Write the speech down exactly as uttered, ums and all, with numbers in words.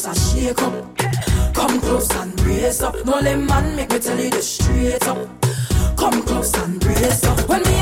just a shake up. Come close and brace up. No let man make me tell you this straight up. Come close and brace up. When me